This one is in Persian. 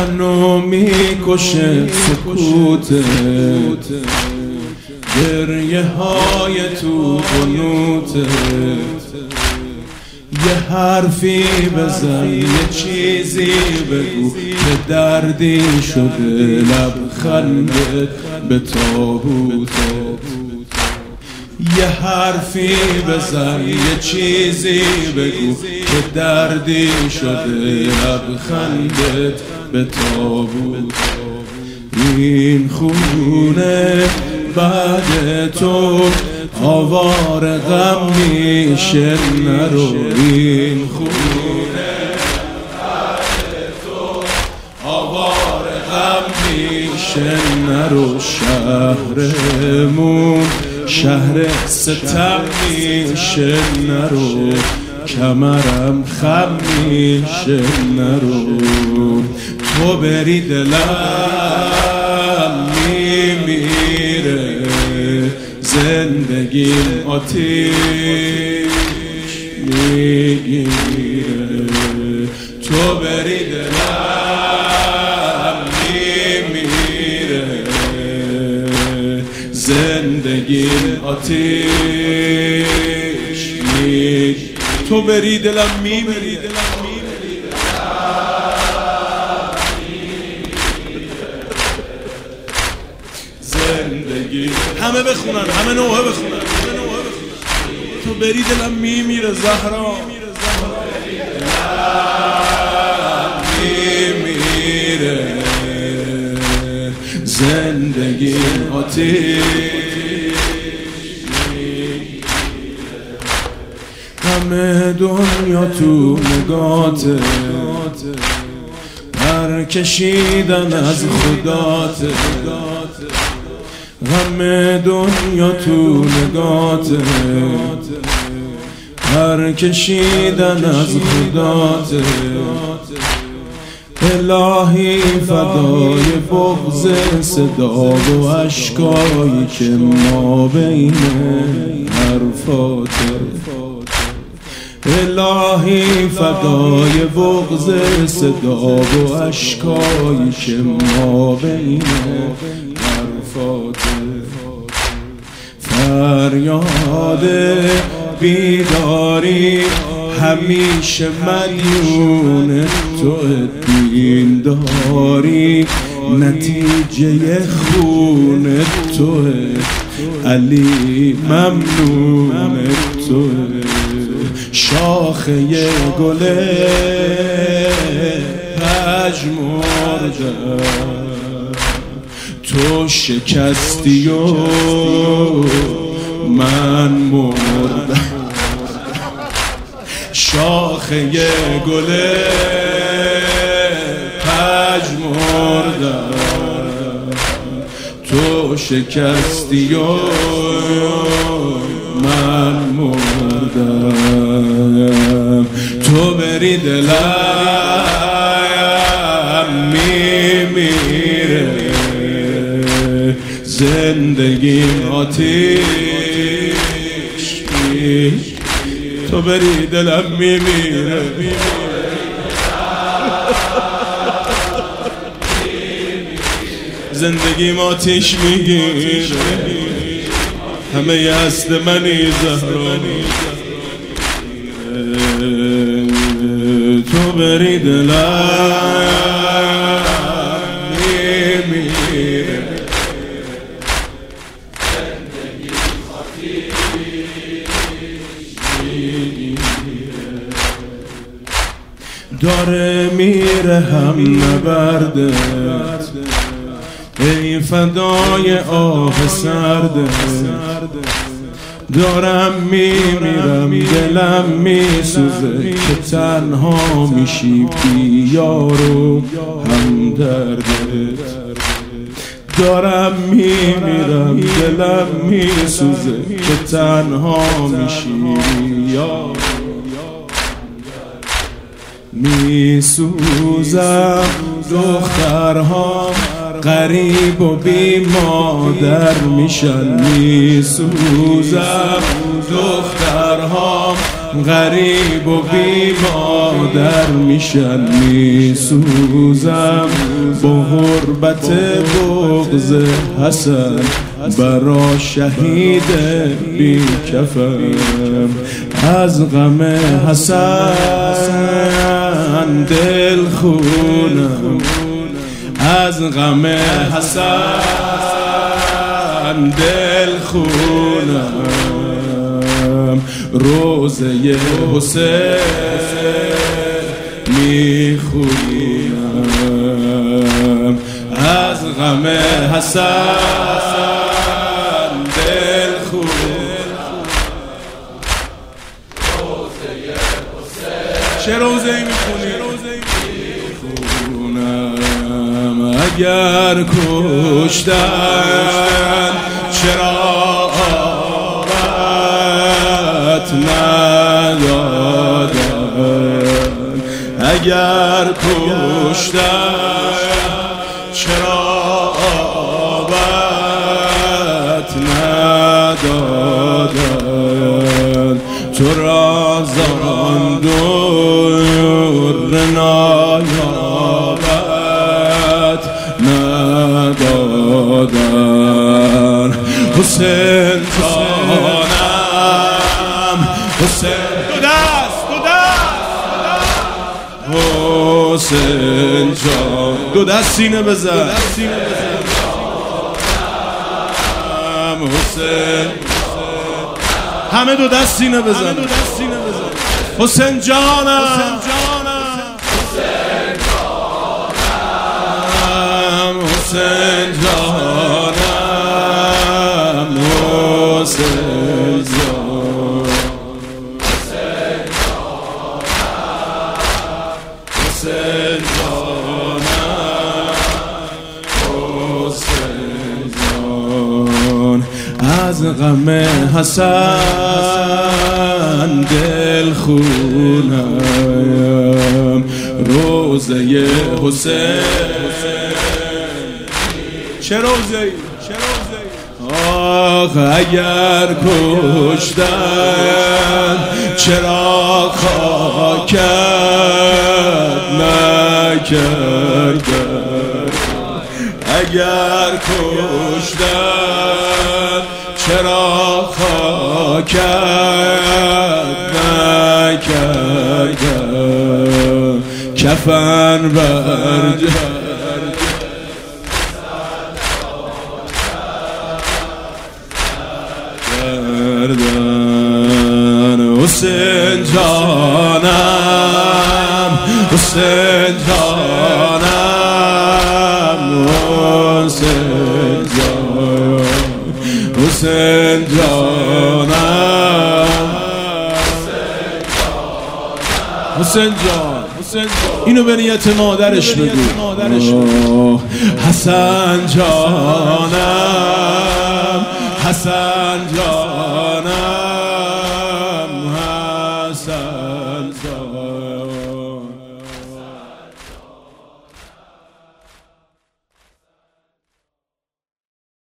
منو میکشه سکوتت، گریه های تو قنوتت. یه حرفی بزن، یه چیزی بگو که دردی شده لبخندت به تابوتت. یه حرفی بزن، یه چیزی بگو که دردی شده لبخندت به تابوتت. این خونه بعد تو آوار غم میشه نرو. این خونه بعد تو آوار غم میشه نرو. شهرمون شهر ستم میشه نرو. کمرم خم میشه نرو. تو بری دلم میمیره، زندگیم آتیش میگیره. تو بری دلم میمیره، زندگیم آتیش میگیره. تو بری دلم میمیره. زندگی همه بخونن، همه نوحه بخونن. تو بری دلم میمیره زهرا، میمیره، زندگی آتیش. همه دنیا تو نگاته، پر کشیدن از خداته. همه دنیا تو نگاته، پر کشیدن از خداته. الهی فدای بغض صدا و اشکایی که ما بین حرفاته. الهی فدای بغض صدا و اشکایی که ما بین حرفاته. فریاد بیداری همیشه مدیون تو. دین داری نتیجه خون تو. علی ممنون تو. شاخه گل پژمرده تو شکستی و من مردم. شاخه گل پژمرده تو شکستی و من مردم. تو بری دلم میمیره، زندگیم آتیش. تو بری دلم میمیره، زندگیم آتیش میگیره. همه هست منی زهرا. تو بری دلم میمیره، زندگیم آتیش میگیره. داره میره هم نبردت، ای فدای آه سردت. دارم میمیرم دلم میسوزه که تنها میشی بی یار و همدردت. دارم میمیرم دلم میسوزه که تنها میشی بی یار. میسوزم دخترها غریب و بی مادر میشن. میسوزم دخترها غریب و بی مادر میشن میسوزم با غربت بغض حسن برا شهید بی کفن از غم حسن دل خونم از غم حسن دل خونم روزه حسین میخونم از غم حسن دل خونم چه روزه میخونی؟ اگر کشتن چرا آبت ندادن اگر کشتن چرا آبت ندادن تو را زان دور نایابت ندادن حسین جانم حسین دو دست حسین جان دو دست سینه بزن حسین همه دو دست سینه بزن حسین جانم حسین جانم حسین جان حسین جانم حسین جان از غم حسن دل خونم روزه حسین چه روزه‌ای آخ اگر کشتن چرا خاکت نکردن اگر کشتن چرا خاکت نکردن کفن برجه حسین جانم حسین جانم حسین جان حسین جانم حسین جان اینو به نیت مادرش بگو حسن جانم حسن جانم حسن جانم